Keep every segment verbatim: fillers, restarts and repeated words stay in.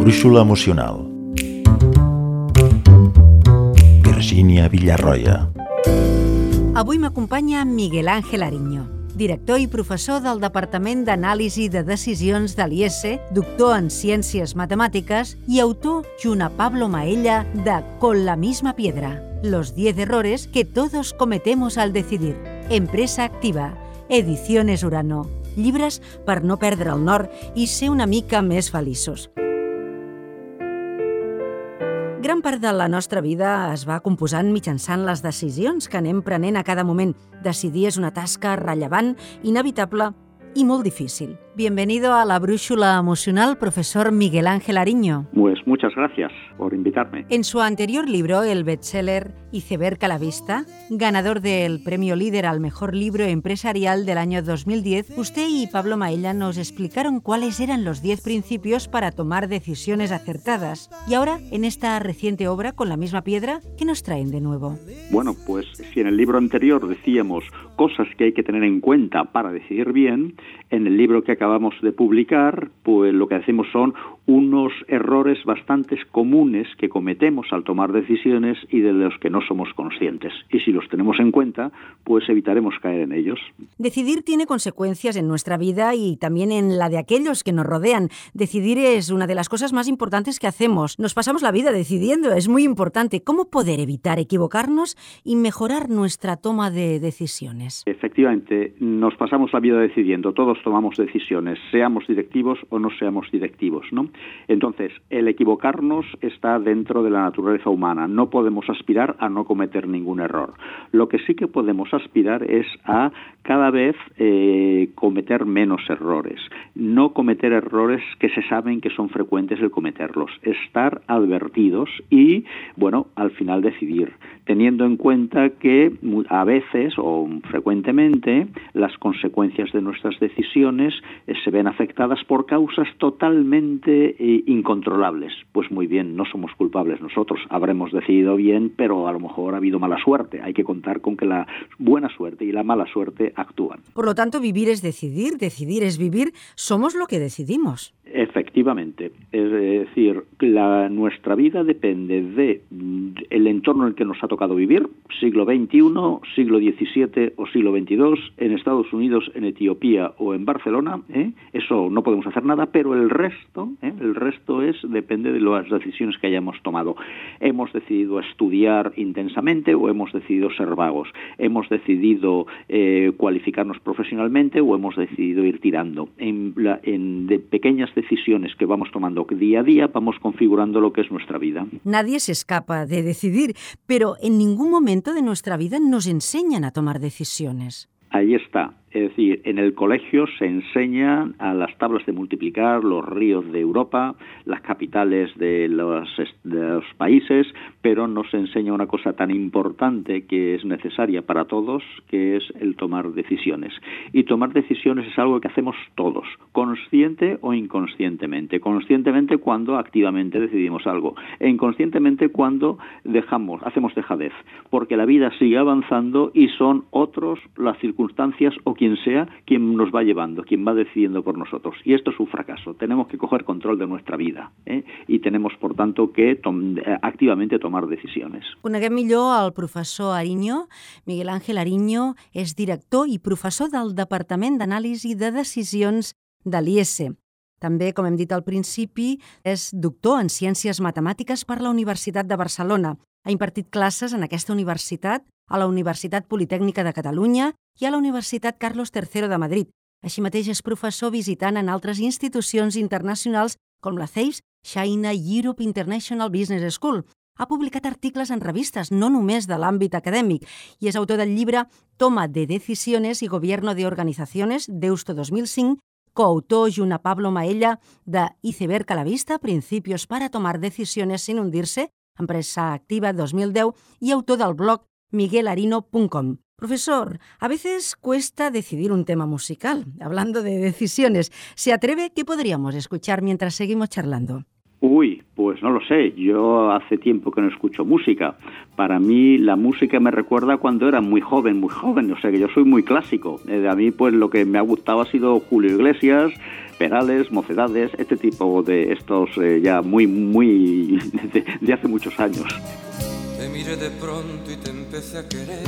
Brúixola emocional. Virgínia Villarroya. Avui m'acompanya Miguel Ángel Ariño, director i professor del Departament d'Anàlisi de Decisions de l'I E S E, doctor en Ciències Matemàtiques i autor, junt a Pablo Maella, de Con la misma piedra, los diez errores que todos cometemos al decidir. Empresa activa, Ediciones Urano. Llibres per no perdre el nord i ser una mica més feliços. Gran part de la nostra vida es va composant mitjançant les decisions que anem prenent a cada moment. Decidir és una tasca rellevant, inevitable y muy difícil. Bienvenido a la Brúixola Emocional, profesor Miguel Ángel Ariño. Pues muchas gracias por invitarme. En su anterior libro, el bestseller Iceberg a la vista, ganador del premio líder al mejor libro empresarial del año dos mil diez, usted y Pablo Maella nos explicaron cuáles eran los diez principios para tomar decisiones acertadas. Y ahora, en esta reciente obra, Con la misma piedra, ¿qué nos traen de nuevo? Bueno, pues si en el libro anterior decíamos cosas que hay que tener en cuenta para decidir bien, en el libro que acabamos de publicar, pues lo que hacemos son unos errores bastante comunes que cometemos al tomar decisiones y de los que no somos conscientes. Y si los tenemos en cuenta, pues evitaremos caer en ellos. Decidir tiene consecuencias en nuestra vida y también en la de aquellos que nos rodean. Decidir es una de las cosas más importantes que hacemos. Nos pasamos la vida decidiendo, es muy importante. ¿Cómo poder evitar equivocarnos y mejorar nuestra toma de decisiones? Efectivamente, nos pasamos la vida decidiendo. Todos tomamos decisiones, seamos directivos o no seamos directivos, ¿no? Entonces, el equivocarnos está dentro de la naturaleza humana. No podemos aspirar a no cometer ningún error. Lo que sí que podemos aspirar es a cada vez eh, cometer menos errores. No cometer errores que se saben que son frecuentes el cometerlos. Estar advertidos y, bueno, al final decidir, teniendo en cuenta que a veces o frecuentemente las consecuencias de nuestras decisiones eh, se ven afectadas por causas totalmente eh, incontrolables. Pues muy bien, no somos culpables nosotros, habremos decidido bien, pero a lo mejor ha habido mala suerte. Hay que contar con que la buena suerte y la mala suerte actúan. Por lo tanto, vivir es decidir, decidir es vivir, somos lo que decidimos. Efectivamente, es decir, la, nuestra vida depende de el entorno en el que nos ha tocado vivir, siglo veintiuno, siglo diecisiete o siglo veintidós, en Estados Unidos, en Etiopía o en Barcelona, ¿eh? Eso no podemos hacer nada, pero el resto, ¿eh? el resto es depende de las decisiones que hayamos tomado. Hemos decidido estudiar intensamente o hemos decidido ser vagos, hemos decidido eh, cualificarnos profesionalmente o hemos decidido ir tirando. En, la, en de pequeñas decisiones que vamos tomando día a día, vamos configurando lo que es nuestra vida. Nadie se escapa de decidir, pero en ningún momento de nuestra vida nos enseñan a tomar decisiones. Ahí está. Es decir, en el colegio se enseñan a las tablas de multiplicar, los ríos de Europa, las capitales de los, de los países, pero no se enseña una cosa tan importante que es necesaria para todos, que es el tomar decisiones. Y tomar decisiones es algo que hacemos todos, consciente o inconscientemente. Conscientemente cuando activamente decidimos algo, e inconscientemente cuando dejamos, hacemos dejadez, porque la vida sigue avanzando y son otros las circunstancias o quien sea quien nos va llevando, quien va decidiendo por nosotros. Y esto es un fracaso. Tenemos que coger control de nuestra vida, ¿eh? Y tenemos, por tanto, que tom- activamente tomar decisiones. Coneguem millor el professor Ariño. Miguel Ángel Ariño és director i professor del Departament d'Anàlisi de Decisions de l'I E S E. També, com hem dit al principi, és doctor en Ciències Matemàtiques per la Universitat de Barcelona. Ha impartit classes en aquesta universitat, a la Universitat Politècnica de Catalunya i a la Universitat Carlos tercero de Madrid. Així mateix és professor visitant en altres institucions internacionals com la C E I S, China Europe International Business School. Ha publicat articles en revistes, no només de l'àmbit acadèmic, i és autor del llibre Toma de Decisiones y Gobierno de Organizaciones, Deusto dos mil cinc, coautor junt a Pablo Maella de Iceberg a la vista, Principios para tomar decisiones sin hundirse, Empresa Activa dos mil deu, y autor del blog miguel arino punto com. Profesor, a veces cuesta decidir un tema musical. Hablando de decisiones, ¿se atreve? ¿Qué podríamos escuchar mientras seguimos charlando? Uy, pues no lo sé. Yo hace tiempo que no escucho música. Para mí la música me recuerda cuando era muy joven, muy joven. O sea que yo soy muy clásico. Eh, a mí pues lo que me ha gustado ha sido Julio Iglesias, Perales, Mocedades, este tipo de estos eh, ya muy, muy de, de hace muchos años. Te miré de pronto y te empecé a querer,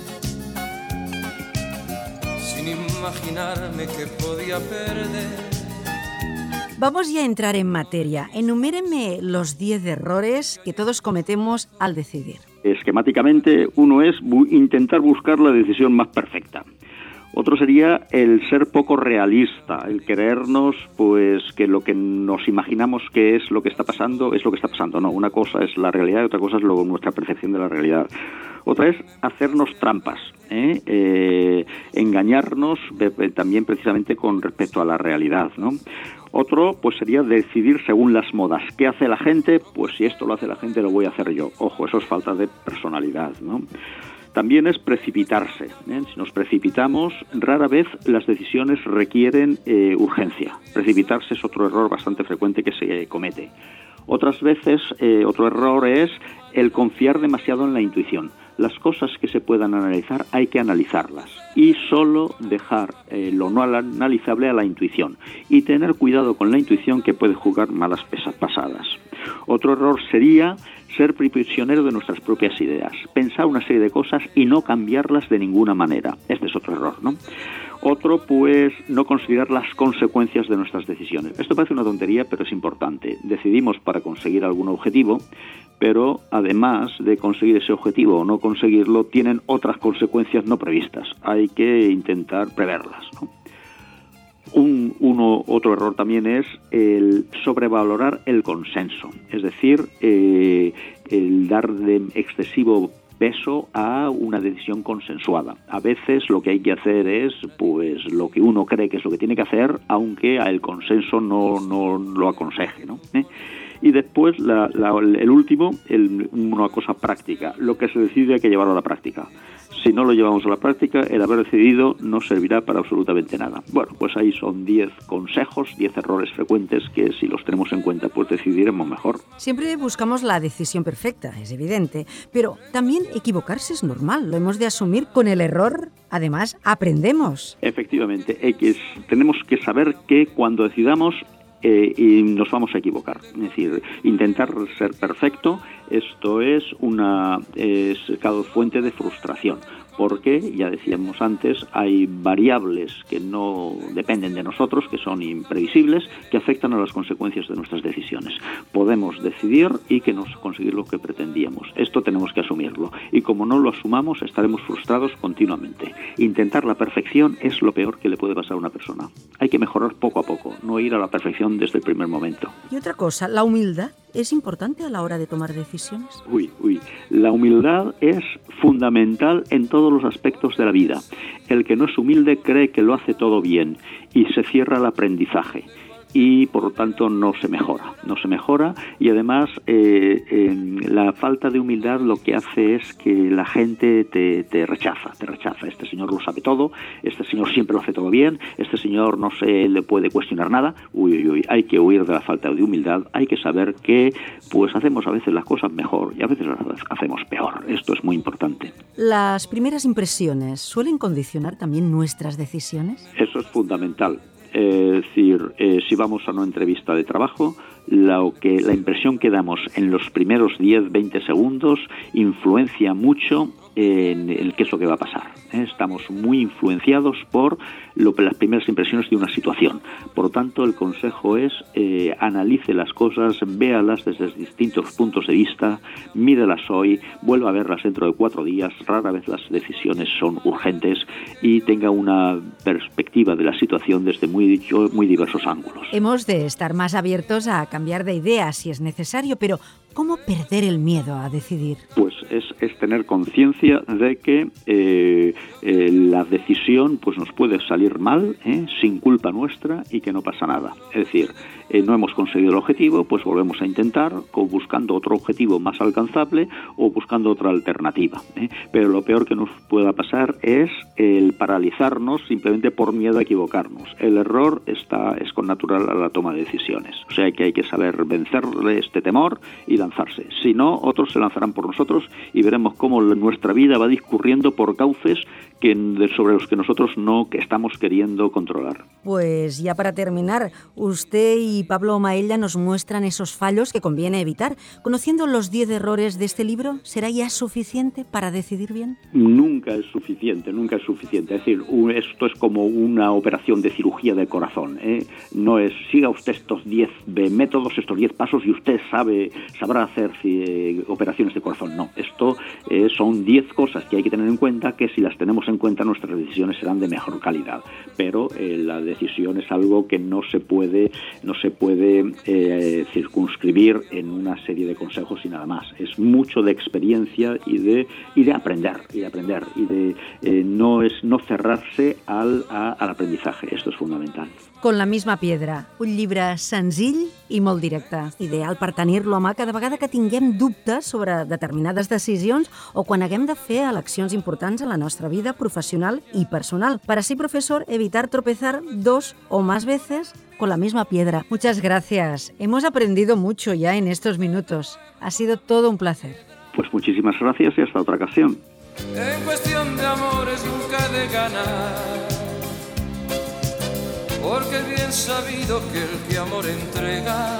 sin imaginarme que podía perder. Vamos ya a entrar en materia. Enuméreme los diez errores que todos cometemos al decidir. Esquemáticamente, uno es bu- intentar buscar la decisión más perfecta. Otro sería el ser poco realista, el creernos pues que lo que nos imaginamos que es lo que está pasando es lo que está pasando. No, una cosa es la realidad y otra cosa es lo, nuestra percepción de la realidad. Otra es hacernos trampas, ¿eh? Eh, engañarnos eh, también precisamente con respecto a la realidad, ¿no? Otro, pues sería decidir según las modas. ¿Qué hace la gente? Pues si esto lo hace la gente, lo voy a hacer yo. Ojo, eso es falta de personalidad, ¿no? También es precipitarse, ¿eh? Si nos precipitamos, rara vez las decisiones requieren eh, urgencia. Precipitarse es otro error bastante frecuente que se comete. Otras veces, eh, otro error es el confiar demasiado en la intuición. Las cosas que se puedan analizar hay que analizarlas y solo dejar eh, lo no analizable a la intuición y tener cuidado con la intuición, que puede jugar malas pesas pasadas. Otro error sería ser prisionero de nuestras propias ideas, pensar una serie de cosas y no cambiarlas de ninguna manera. Este es otro error, ¿no? Otro, pues, no considerar las consecuencias de nuestras decisiones. Esto parece una tontería, pero es importante. Decidimos para conseguir algún objetivo, pero además de conseguir ese objetivo o no conseguirlo, tienen otras consecuencias no previstas. Hay que intentar preverlas, ¿no? Un, uno, otro error también es el sobrevalorar el consenso, es decir, eh, el dar de excesivo peso a una decisión consensuada. A veces lo que hay que hacer es pues lo que uno cree que es lo que tiene que hacer, aunque el consenso no, no lo aconseje, ¿no? ¿Eh? Y después, la, la, el último, el, una cosa práctica. Lo que se decide hay que llevarlo a la práctica. Si no lo llevamos a la práctica, el haber decidido no servirá para absolutamente nada. Bueno, pues ahí son diez consejos, diez errores frecuentes que si los tenemos en cuenta, pues decidiremos mejor. Siempre buscamos la decisión perfecta, es evidente, pero también equivocarse es normal, lo hemos de asumir. Con el error, además, aprendemos. Efectivamente, hay que, tenemos que saber que cuando decidamos Eh, y nos vamos a equivocar. Es decir, intentar ser perfecto, esto es una es cada fuente de frustración, porque, ya decíamos antes, hay variables que no dependen de nosotros, que son imprevisibles, que afectan a las consecuencias de nuestras decisiones. Podemos decidir y que no conseguir lo que pretendíamos. Esto tenemos que asumirlo. Y como no lo asumamos, estaremos frustrados continuamente. Intentar la perfección es lo peor que le puede pasar a una persona. Hay que mejorar poco a poco, no ir a la perfección desde el primer momento. Y otra cosa, la humildad ¿es importante a la hora de tomar decisiones? Uy, uy. La humildad es fundamental en todos los aspectos de la vida. El que no es humilde cree que lo hace todo bien y se cierra al aprendizaje. Y por lo tanto no se mejora, no se mejora y además eh, eh, la falta de humildad lo que hace es que la gente te, te rechaza, te rechaza. Este señor lo sabe todo, este señor siempre lo hace todo bien, este señor no se le puede cuestionar nada. Uy, uy, uy, hay que huir de la falta de humildad, hay que saber que pues hacemos a veces las cosas mejor y a veces las hacemos peor. Esto es muy importante. ¿Las primeras impresiones suelen condicionar también nuestras decisiones? Eso es fundamental. Es decir, eh, si vamos a una entrevista de trabajo, lo que, la impresión que damos en los primeros diez, veinte segundos influencia mucho en el qué es lo que va a pasar. ¿eh? Estamos muy influenciados por lo, las primeras impresiones de una situación. Por lo tanto, el consejo es eh, analice las cosas, véalas desde distintos puntos de vista, mírelas hoy, vuelva a verlas dentro de cuatro días. Rara vez las decisiones son urgentes y tenga una perspectiva de la situación desde muy, muy diversos ángulos. Hemos de estar más abiertos a cambiar de ideas si es necesario, pero ¿cómo perder el miedo a decidir? Pues es, es tener conciencia de que eh, eh, la decisión pues nos puede salir mal, ¿eh? sin culpa nuestra y que no pasa nada. Es decir, eh, no hemos conseguido el objetivo, pues volvemos a intentar o buscando otro objetivo más alcanzable o buscando otra alternativa. ¿eh? Pero lo peor que nos pueda pasar es el paralizarnos simplemente por miedo a equivocarnos. El error está es con natural a la toma de decisiones. O sea que hay que saber vencerle este temor y lanzarse. Si no, otros se lanzarán por nosotros y veremos cómo nuestra vida va discurriendo por cauces que, sobre los que nosotros no que estamos queriendo controlar. Pues ya para terminar, usted y Pablo Maella nos muestran esos fallos que conviene evitar. Conociendo los diez errores de este libro, ¿será ya suficiente para decidir bien? Nunca es suficiente, nunca es suficiente. Es decir, esto es como una operación de cirugía del corazón, ¿eh? No es, siga usted estos diez métodos, estos diez pasos y usted sabe sabrá hacer eh, operaciones de corazón. No, esto eh, son diez cosas que hay que tener en cuenta, que si las tenemos en cuenta nuestras decisiones serán de mejor calidad. Pero eh, la decisión es algo que no se puede, no se puede eh, circunscribir en una serie de consejos y nada más. Es mucho de experiencia y de y de aprender y de aprender y de eh, no es no cerrarse al, a, al aprendizaje. Esto es fundamental. Con la misma piedra, un llibre senzill i molt directe, ideal per tenir-lo a mà cada vegada que tinguem dubtes sobre determinades decisions o quan haguem de fer eleccions importants en la nostra vida profesional y personal. Para así, profesor, evitar tropezar dos o más veces con la misma piedra. Muchas gracias. Hemos aprendido mucho ya en estos minutos. Ha sido todo un placer. Pues muchísimas gracias y hasta otra ocasión. En cuestión de amores nunca he de ganar, porque es bien sabido que el que amor entrega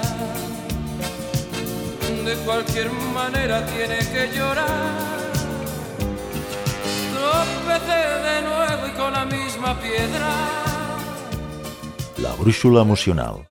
de cualquier manera tiene que llorar. Tropecé de nuevo y con la misma piedra. La brúixola emocional.